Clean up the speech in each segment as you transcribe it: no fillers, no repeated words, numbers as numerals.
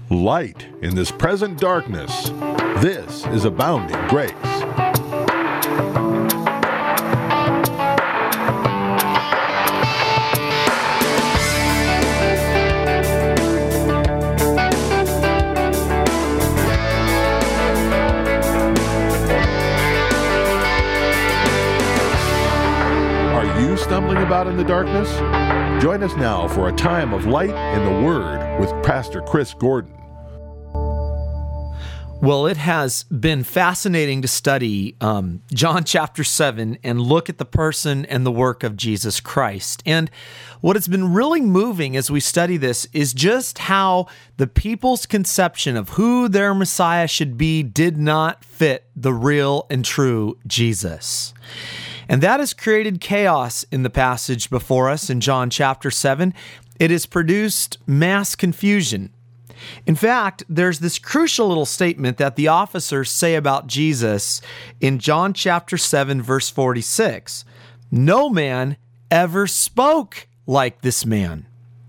Light in this present darkness. This is Abounding Grace. Are you stumbling about in the darkness? Join us now for a time of light in the Word with Pastor Chris Gordon. Well, it has been fascinating to study John chapter 7 and look at the person and the work of Jesus Christ. And what has been really moving as we study this is just how the people's conception of who their Messiah should be did not fit the real and true Jesus. And that has created chaos in the passage before us in John chapter 7. It has produced mass confusion. In fact, there's this crucial little statement that the officers say about Jesus in John chapter 7, verse 46. No man ever spoke like this man.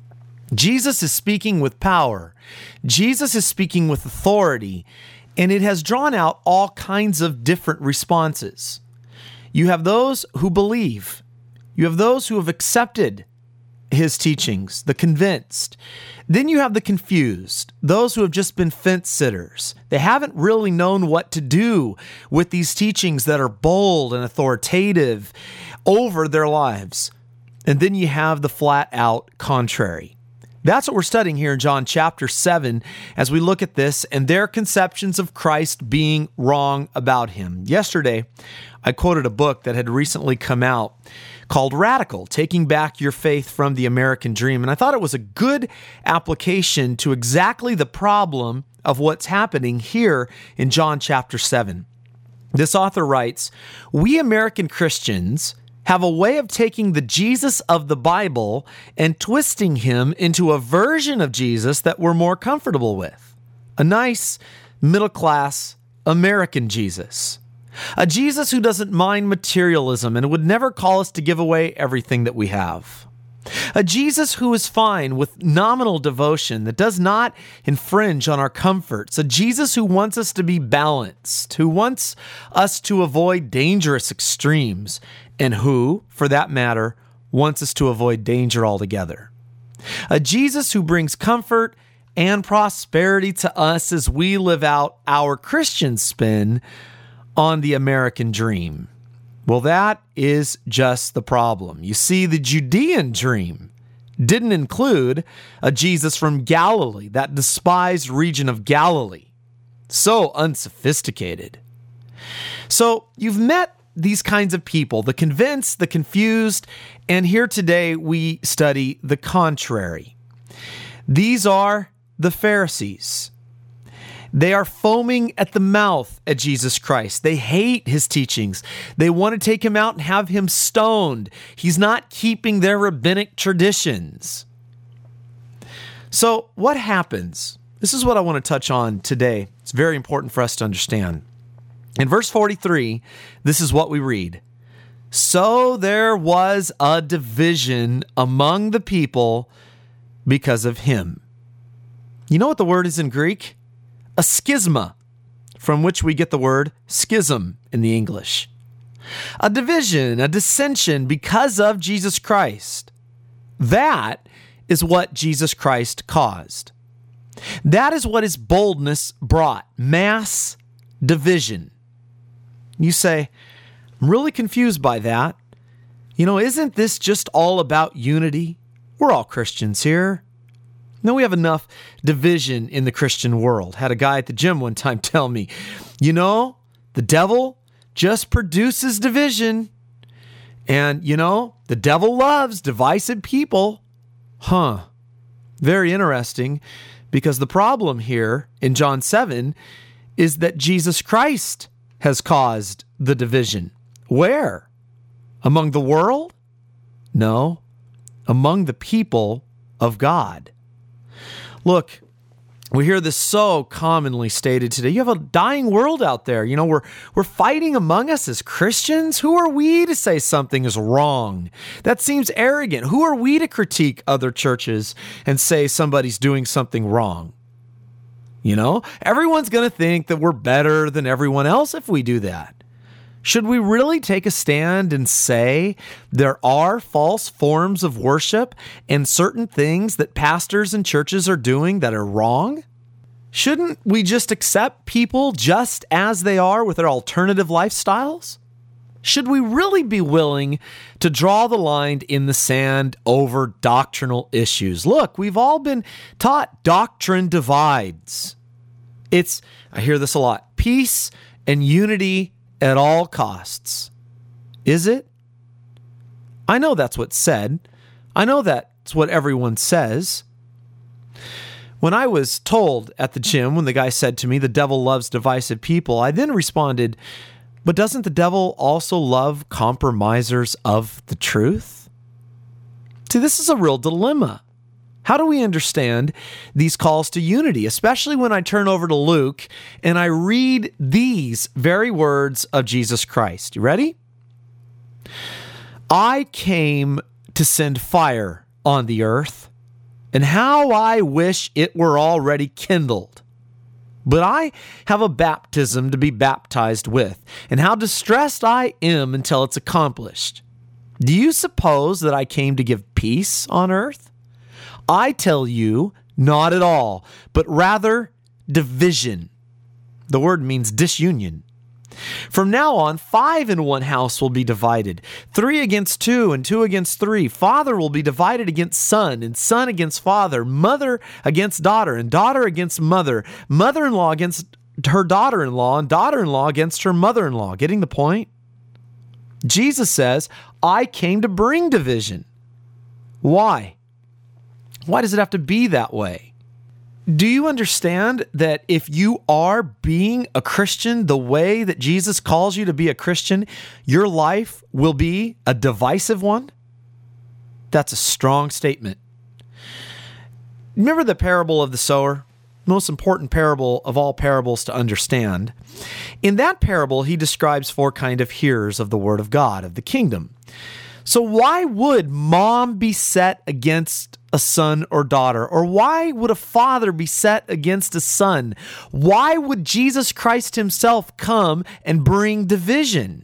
Jesus is speaking with power. Jesus is speaking with authority, and it has drawn out all kinds of different responses. You have those who believe. You have those who have accepted his teachings, the convinced. Then you have the confused, those who have just been fence sitters. They haven't really known what to do with these teachings that are bold and authoritative over their lives. And then you have the flat out contrary. That's what we're studying here in John chapter 7 as we look at this and their conceptions of Christ being wrong about him. Yesterday, I quoted a book that had recently come out called Radical, Taking Back Your Faith from the American Dream. And I thought it was a good application to exactly the problem of what's happening here in John chapter 7. This author writes, "We American Christians have a way of taking the Jesus of the Bible and twisting him into a version of Jesus that we're more comfortable with. A nice, middle-class American Jesus. A Jesus who doesn't mind materialism and would never call us to give away everything that we have. A Jesus who is fine with nominal devotion that does not infringe on our comforts. A Jesus who wants us to be balanced, who wants us to avoid dangerous extremes, and who, for that matter, wants us to avoid danger altogether. A Jesus who brings comfort and prosperity to us as we live out our Christian spin on the American dream." Well, that is just the problem. You see, the Judean dream didn't include a Jesus from Galilee, that despised region of Galilee. So unsophisticated. So you've met these kinds of people, the convinced, the confused, and here today we study the contrary. These are the Pharisees. They are foaming at the mouth at Jesus Christ. They hate his teachings. They want to take him out and have him stoned. He's not keeping their rabbinic traditions. So what happens? This is what I want to touch on today. It's very important for us to understand. In verse 43, this is what we read. "So there was a division among the people because of him." You know what the word is in Greek? A schisma, from which we get the word schism in the English. A division, a dissension because of Jesus Christ. That is what Jesus Christ caused. That is what his boldness brought, mass division. You say, "I'm really confused by that. You know, isn't this just all about unity? We're all Christians here. No, we have enough division in the Christian world." Had a guy at the gym one time tell me, "You know, the devil just produces division. And, you know, the devil loves divisive people." Very interesting, because the problem here in John 7 is that Jesus Christ has caused the division. Where? Among the world? No, among the people of God. Look, we hear this so commonly stated today. You have a dying world out there. You know, we're fighting among us as Christians. Who are we to say something is wrong? That seems arrogant. Who are we to critique other churches and say somebody's doing something wrong? Everyone's going to think that we're better than everyone else if we do that. Should we really take a stand and say there are false forms of worship and certain things that pastors and churches are doing that are wrong? Shouldn't we just accept people just as they are with their alternative lifestyles? Should we really be willing to draw the line in the sand over doctrinal issues? Look, we've all been taught doctrine divides. I hear this a lot, peace and unity at all costs. Is it? I know that's what's said. I know that's what everyone says. When I was told at the gym, when the guy said to me, the devil loves divisive people, I then responded, but doesn't the devil also love compromisers of the truth? See, this is a real dilemma. How do we understand these calls to unity, especially when I turn over to Luke and I read these very words of Jesus Christ? You ready? I came to send fire on the earth, and how I wish it were already kindled. But I have a baptism to be baptized with, and how distressed I am until it's accomplished. Do you suppose that I came to give peace on earth? I tell you, not at all, but rather division. The word means disunion. From now on, 5 in one house will be divided, 3 against 2 and 2 against 3. Father will be divided against son and son against father, mother against daughter and daughter against mother, mother-in-law against her daughter-in-law and daughter-in-law against her mother-in-law. Getting the point? Jesus says, I came to bring division. Why? Why does it have to be that way? Do you understand that if you are being a Christian the way that Jesus calls you to be a Christian, your life will be a divisive one? That's a strong statement. Remember the parable of the sower? Most important parable of all parables to understand. In that parable, he describes 4 kinds of hearers of the word of God, of the kingdom. So why would mom be set against a son or daughter? Or why would a father be set against a son? Why would Jesus Christ himself come and bring division?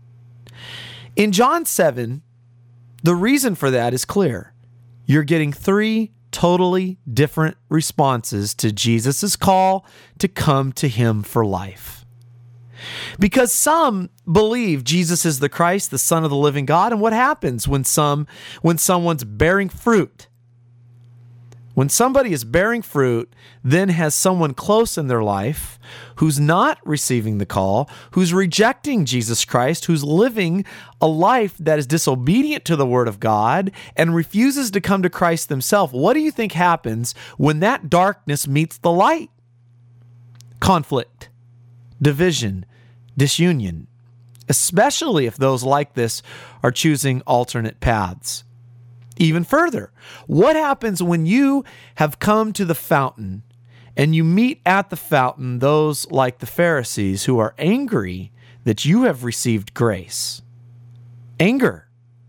In John 7, the reason for that is clear. You're getting 3 totally different responses to Jesus' call to come to him for life. Because some believe Jesus is the Christ, the Son of the living God. And what happens when someone's bearing fruit? When somebody is bearing fruit, then has someone close in their life who's not receiving the call, who's rejecting Jesus Christ, who's living a life that is disobedient to the word of God and refuses to come to Christ themselves. What do you think happens when that darkness meets the light? Conflict, division, disunion, especially if those like this are choosing alternate paths. Even further, what happens when you have come to the fountain and you meet at the fountain those like the Pharisees who are angry that you have received grace? Anger.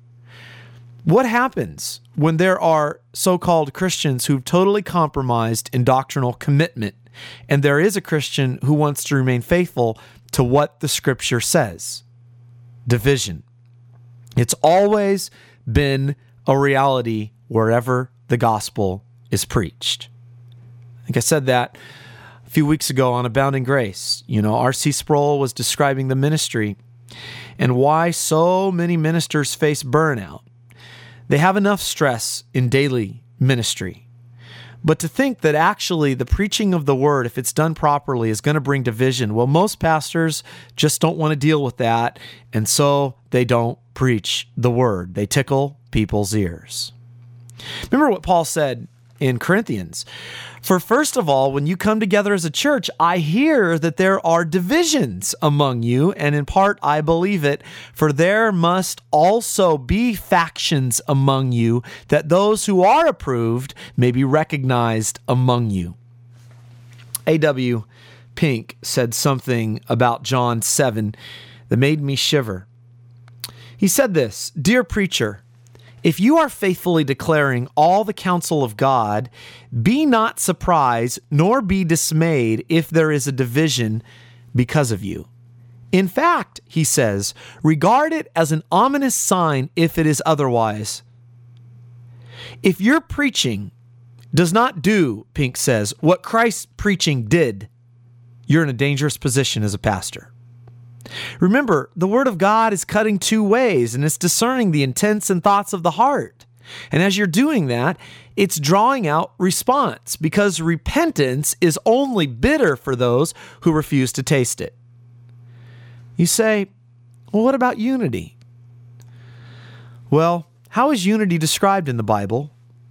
What happens when there are so-called Christians who've totally compromised in doctrinal commitment, and there is a Christian who wants to remain faithful to what the Scripture says? Division. It's always been a reality wherever the gospel is preached. I think I said that a few weeks ago on Abounding Grace. R.C. Sproul was describing the ministry and why so many ministers face burnout. They have enough stress in daily ministry. But to think that actually the preaching of the word, if it's done properly, is going to bring division, well, most pastors just don't want to deal with that, and so they don't preach the word. They tickle people's ears. Remember what Paul said in Corinthians. For first of all, when you come together as a church, I hear that there are divisions among you, and in part I believe it, for there must also be factions among you, that those who are approved may be recognized among you. A.W. Pink said something about John 7 that made me shiver. He said this, "Dear preacher, If you are faithfully declaring all the counsel of God, be not surprised nor be dismayed if there is a division because of you. In fact, he says, regard it as an ominous sign if it is otherwise. If your preaching does not do, Pink says, what Christ's preaching did, you're in a dangerous position as a pastor. Remember, the Word of God is cutting two ways, and it's discerning the intents and thoughts of the heart. And as you're doing that, it's drawing out response, because repentance is only bitter for those who refuse to taste it. You say, well, what about unity? Well, how is unity described in the Bible?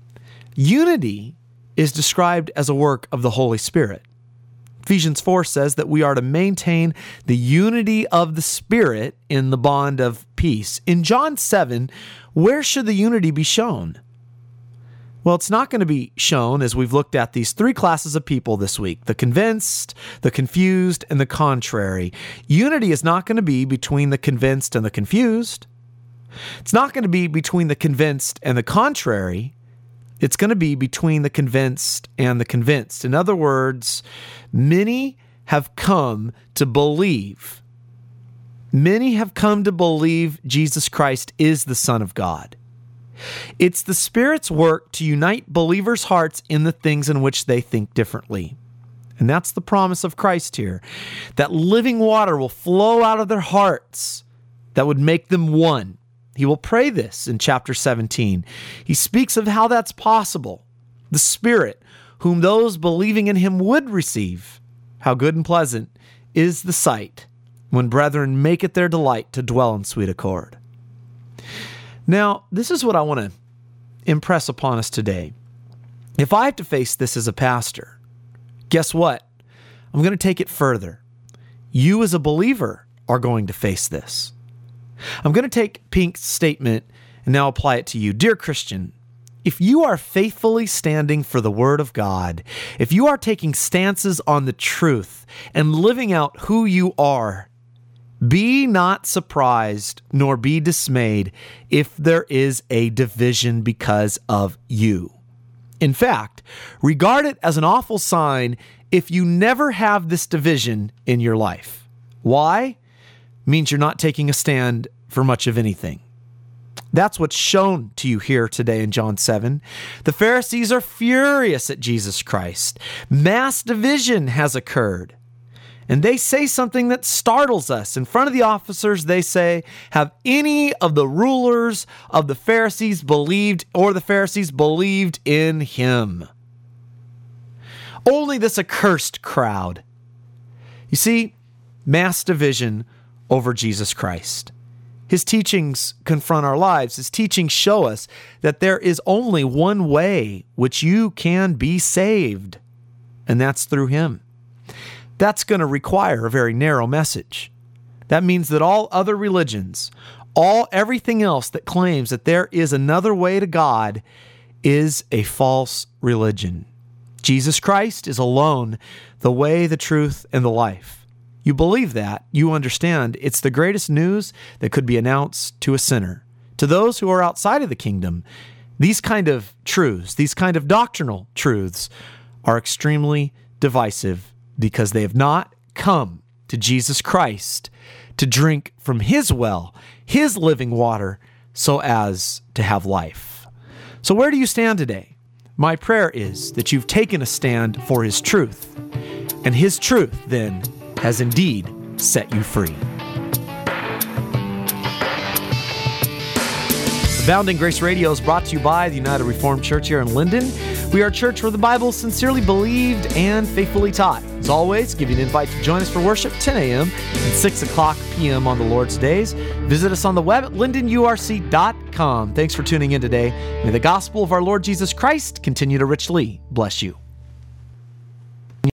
Unity is described as a work of the Holy Spirit. Ephesians 4 says that we are to maintain the unity of the Spirit in the bond of peace. In John 7, where should the unity be shown? Well, it's not going to be shown as we've looked at these three classes of people this week: the convinced, the confused, and the contrary. Unity is not going to be between the convinced and the confused. It's not going to be between the convinced and the contrary. It's going to be between the convinced and the convinced. In other words, many have come to believe. Many have come to believe Jesus Christ is the Son of God. It's the Spirit's work to unite believers' hearts in the things in which they think differently. And that's the promise of Christ here, that living water will flow out of their hearts that would make them one. He will pray this in chapter 17. He speaks of how that's possible. The Spirit, whom those believing in him would receive. How good and pleasant is the sight when brethren make it their delight to dwell in sweet accord. Now, this is what I want to impress upon us today. If I have to face this as a pastor, guess what? I'm going to take it further. You as a believer are going to face this. I'm going to take Pink's statement and now apply it to you. Dear Christian, if you are faithfully standing for the Word of God, if you are taking stances on the truth and living out who you are, be not surprised nor be dismayed if there is a division because of you. In fact, regard it as an awful sign if you never have this division in your life. Why? Means you're not taking a stand for much of anything. That's what's shown to you here today in John 7. The Pharisees are furious at Jesus Christ. Mass division has occurred. And they say something that startles us. In front of the officers, they say, have any of the rulers of the Pharisees believed, or the Pharisees believed in him? Only this accursed crowd. You see, mass division over Jesus Christ. His teachings confront our lives. His teachings show us that there is only one way which you can be saved, and that's through him. That's going to require a very narrow message. That means that all other religions, everything else that claims that there is another way to God is a false religion. Jesus Christ is alone the way, the truth, and the life. You believe that, you understand it's the greatest news that could be announced to a sinner. To those who are outside of the kingdom, these kind of truths, these kind of doctrinal truths are extremely divisive because they have not come to Jesus Christ to drink from his well, his living water, so as to have life. So where do you stand today? My prayer is that you've taken a stand for his truth, and his truth then has indeed set you free. Abounding Grace Radio is brought to you by the United Reformed Church here in Linden. We are a church where the Bible is sincerely believed and faithfully taught. As always, give you an invite to join us for worship 10 a.m. and 6 o'clock p.m. on the Lord's days. Visit us on the web at lindenurc.com. Thanks for tuning in today. May the gospel of our Lord Jesus Christ continue to richly bless you.